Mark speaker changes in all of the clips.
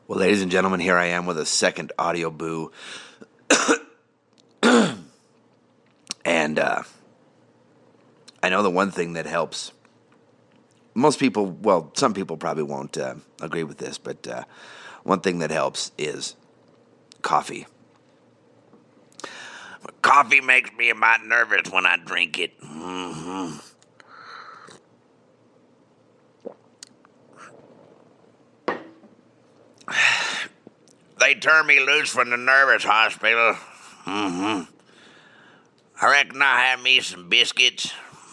Speaker 1: Well, ladies and gentlemen, here I am with a second audio boo. And I know the one thing that helps most people, well, some people probably won't agree with this, but one thing that helps is coffee. Coffee makes me about nervous when I drink it. They turned me loose from the nervous hospital. I reckon I'll have me some biscuits,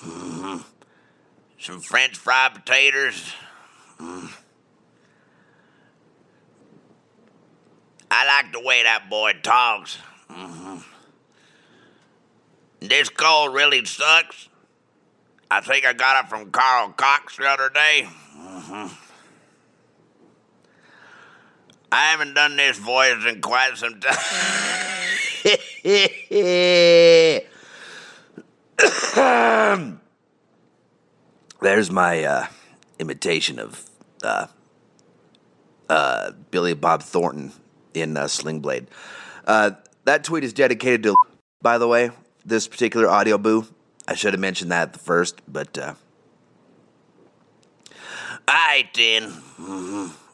Speaker 1: some French fried potatoes. I like the way that boy talks. This cold really sucks. I think I got it from Carl Cox the other day. I haven't done this voice in quite some time. There's my imitation of Billy Bob Thornton in Sling Blade. That tweet is dedicated to, by the way, this particular audio boo. I should have mentioned that at the first, but... All right, then.